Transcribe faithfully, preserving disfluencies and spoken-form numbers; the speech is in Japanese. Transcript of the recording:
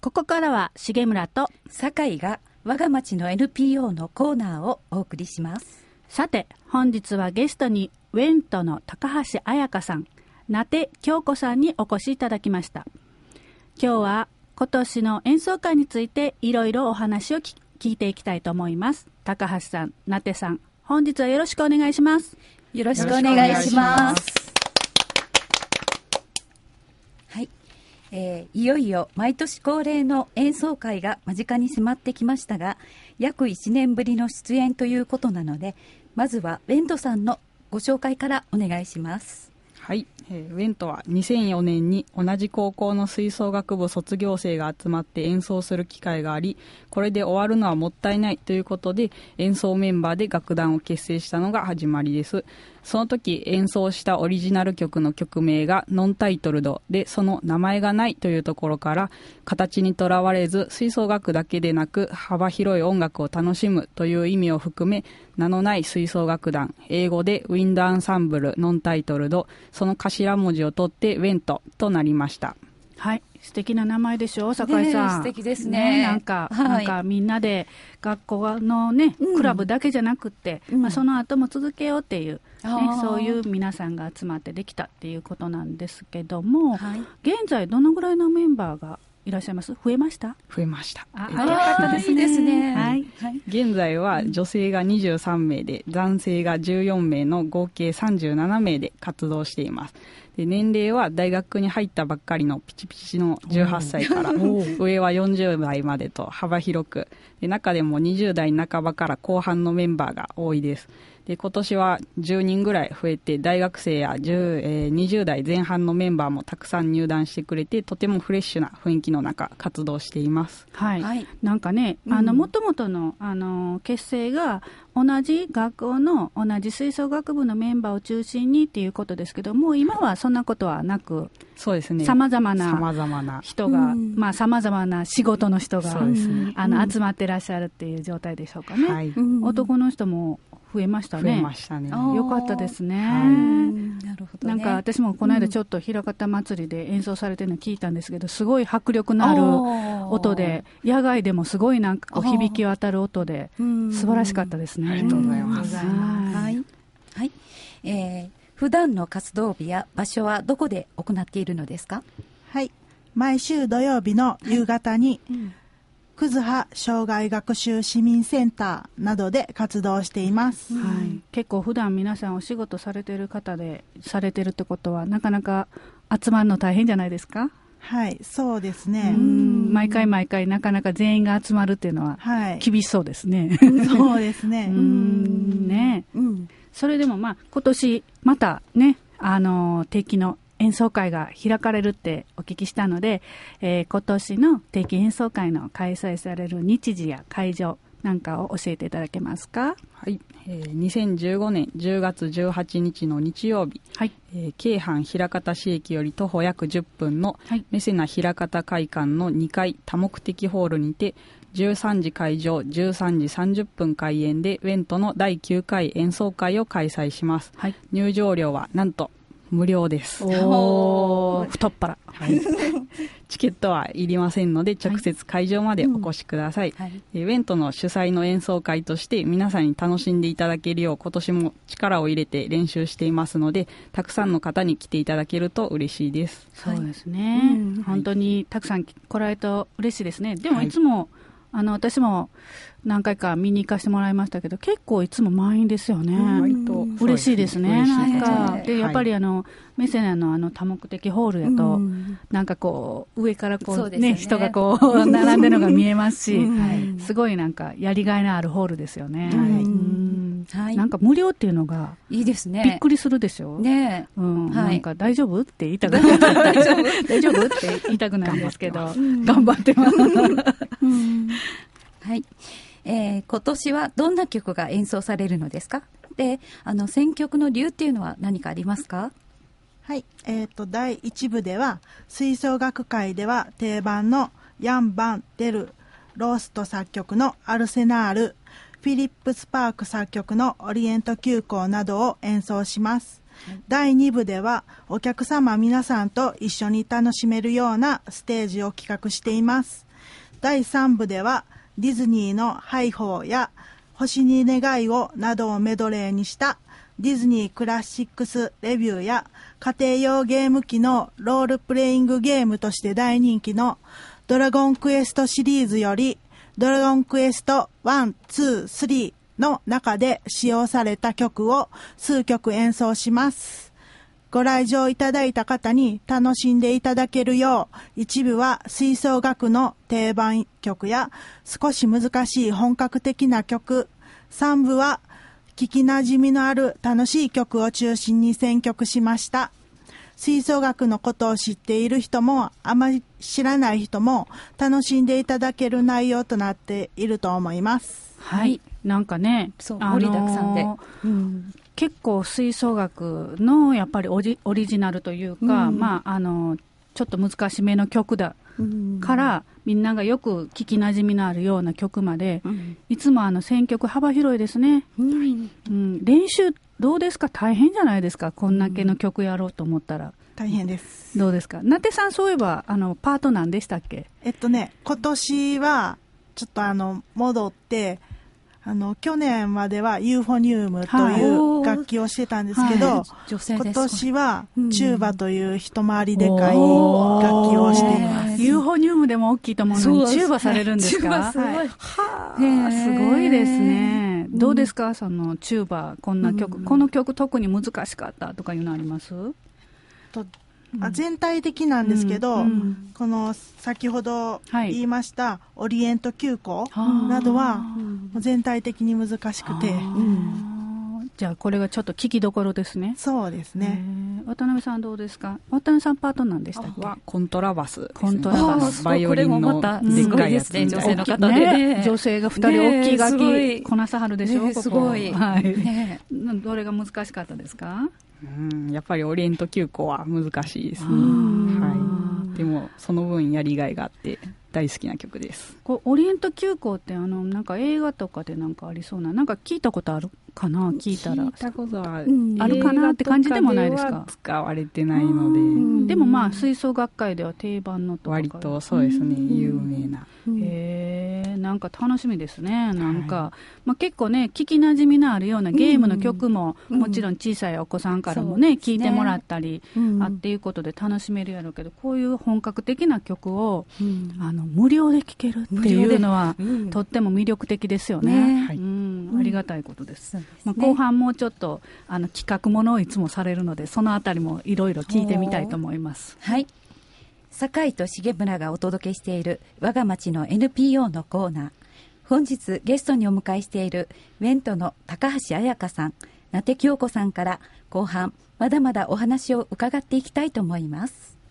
ここからは重村と酒井が我が町の エヌピーオー のコーナーをお送りします。 さて本日はゲストにウェントの高橋彩香さん、名手京子さんにお越しいただきました。今日は今年の演奏会についていろいろお話を聞いていきたいと思います。高橋さん、名手さん、本日はよろしくお願いします。 よろしくお願いします。はい、えー、いよいよ毎年恒例の演奏会が間近に迫ってきましたが、約いちねんぶりの出演ということなので、まずはウェントさんのご紹介からお願いします。 はい、えー、ウェントはにせんよねんに同じ高校の吹奏楽部卒業生が集まって演奏する機会があり、これで終わるのはもったいないということで演奏メンバーで楽団を結成したのが始まりです。その時演奏したオリジナル曲の曲名がノンタイトルドで、その名前がないというところから形にとらわれず吹奏楽だけでなく幅広い音楽を楽しむという意味を含め、名のない吹奏楽団、英語でウィンドアンサンブルノンタイトルド、その頭文字を取ってウェントとなりました。 はい、素敵な名前でしょ、酒井さん。 素敵ですね。 ね、なんか、 はい、 なんかみんなで学校のね、うん、クラブだけじゃなくって、うん、まあ、その後も続けようっていう、ね、そういう皆さんが集まってできたっていうことなんですけども、はい、現在どのぐらいのメンバーがいらっしゃいます？増えました？ 増えました。 あ、よかったですね。 はい。現在は女性がにじゅうさんめいで、男性がじゅうよんめいの合計さんじゅうななめいで活動しています。で、年齢は大学に入ったばっかりのピチピチのじゅうはっさいから上はよんじゅうだいまでと幅広く、で中でもにじゅうだいなかばから後半のメンバーが多いです。で、今年はじゅうにんぐらい増えて、大学生やじゅう、えー、にじゅうだいぜん半のメンバーもたくさん入団してくれて、とてもフレッシュな雰囲気の中活動しています。 はい、はい、なんかね、あの元々のあの結成が同じ学校の同じ吹奏楽部のメンバーを中心にっていうことですけども、今はそんなことはなく、 そうですね、 様々な人が、うん、まあ様々な仕事の人が、そうですね、あの集まってらっしゃるっていう状態でしょうかね。はい、男の人も増えましたね。 増えましたね。 よかったですね。はい、なるほどね。なんか私もこの間ちょっと枚方祭りで演奏されてるの聞いたんですけど、すごい迫力のある音で、野外でもすごいなんかこう響き渡る音で素晴らしかったですね。 ありがとうございます。 はい。はい。えー、普段の活動日や場所はどこで行っているのですか？ はい。毎週土曜日の夕方に、はい、うんくずは障害学習市民センターなどで活動しています、 はい、結構普段皆さんお仕事されてる方でされてるってことはなかなか集まるの大変じゃないですか？ はい、そうですね。 うん、毎回毎回なかなか全員が集まるっていうのは厳しそうですね、 はい、そうですね。 うんね、うん、それでもまあ今年またね、あの定期の演奏会が開かれるってお聞きしたので、えー、今年の定期演奏会の開催される日時や会場なんかを教えていただけますか？ はい、えー、にせんじゅうごねんじゅうがつじゅうはちにちの日曜日、はい、えー、京阪枚方市駅より徒歩約じゅっぷんのメセナ枚方会館のにかい多目的ホールにて、じゅうさんじ開場、じゅうさんじさんじゅっぷん開演でウェントのだいきゅうかい演奏会を開催します。はい、入場料はなんと無料です。 おー、太っ腹、 はい、チケットはいりませんので直接会場までお越しください、はい、うん、イベントの主催の演奏会として皆さんに楽しんでいただけるよう今年も力を入れて練習していますので、たくさんの方に来ていただけると嬉しいです。 そうですね、うん、本当にたくさん来られると嬉しいですね。でもいつも、はい、あの私も何回か見に行かせてもらいましたけど、結構いつも満員ですよね。割と嬉しいですね。なんかでやっぱりあの、はい、メセナのあの多目的ホールだと、うん、なんかこう上からこう ね, ね人がこう並んでるのが見えますし、うん、すごいなんかやりがいのあるホールですよね。はい、うん、はい、なんか無料っていうのがいいですね。びっくりするでしょ。ね、うん、はい、なんか大丈夫って言いたくない大丈夫大丈夫って言いたくないんですけど、頑張ってます。 うん、はい。えー、今年はどんな曲が演奏されるのですか？で、あの選曲の理由っていうのは何かありますか？ はい、えーと、だいいちぶでは吹奏楽会では定番のヤン・バン・デル・ロースト作曲のアルセナール、フィリップ・スパーク作曲のオリエント急行などを演奏します。はい、だいにぶではお客様皆さんと一緒に楽しめるようなステージを企画しています。 だいさん部ではディズニーのハイホーや星に願いをなどをメドレーにしたディズニークラシックスレビューや家庭用ゲーム機のロールプレイングゲームとして大人気のドラゴンクエストシリーズよりドラゴンクエストワン、ツー、スリーの中で使用された曲を数曲演奏します。ご来場いただいた方に楽しんでいただけるよう、一部は吹奏楽の定番曲や少し難しい本格的な曲、さん部は聞き馴染みのある楽しい曲を中心に選曲しました。吹奏楽のことを知っている人もあまり知らない人も楽しんでいただける内容となっていると思います。 はい、なんかね、 そう、盛りだくさんで、うん、 結構吹奏楽のやっぱりオリ、オリジナルというか、うん、まああのちょっと難しめの曲だから、うん、みんながよく聞きなじみのあるような曲まで、うん、いつもあの選曲幅広いですね、うんうん、練習どうですか？大変じゃないですか？こんだけの曲やろうと思ったら、うん、 大変です。 どうですか？なてさん、そういえばあのパート何でしたっけ？ えっとね今年はちょっとあの戻ってあの去年まではユーフォニウムという楽器をしてたんですけど、はい、今年はチューバという一回りでかい楽器をしています。 ユーフォニウムでも大きいと思うのにチューバされるんですか？ すごい、はい、 はあ、すごいですね。どうですか、そのチューバ、こんな曲、うん、この曲特に難しかったとかいうのあります？ とあ全体的なんですけど、うんうん、この先ほど言いました、はい、オリエント急行などは全体的に難しくて、うん、 じゃあこれがちょっと聞きどころですね。 そうですね。 渡辺さんどうですか？渡辺さんパートなんでしたっけ？ コントラバス、ね、 コントラバス、 バイオリンのでっかいやつ、 ね、女性の方で、ねね、女性がふたり大きい楽器こなさはるでしょ、 ね、すごい、 はい、ね、どれが難しかったですか？ うん、やっぱりオリエント急行は難しいですね、はい、でもその分やりがいがあって大好きな曲です。 こうオリエント急行ってあのなんか映画とかでなんかありそうな、なんか聞いたことあるかな？聞いたら聞いたことは、 うん、あるかなって感じでもないですか？ 使われてないので、うん、でもまあ吹奏楽会では定番のとか割とそうですね、有名な、 へえ、なんか楽しみですね。なんか、はい、まあ、結構ね聞きなじみのあるようなゲームの曲も、うん、もちろん小さいお子さんからもね、うん、聞いてもらったり、うん、あっていうことで楽しめるやろうけど、こういう本格的な曲を、うん、あの無料で聴けるっていうのは、うん、とっても魅力的ですよね、ね、うん、ありがたいことです、うん、まあ、後半もうちょっとあの企画ものをいつもされるので、そのあたりもいろいろ聞いてみたいと思います。 はい、酒井と重村がお届けしている我が町の エヌピーオー のコーナー、本日ゲストにお迎えしているウェントの高橋彩香さん、名手京子さんから後半まだまだお話を伺っていきたいと思います。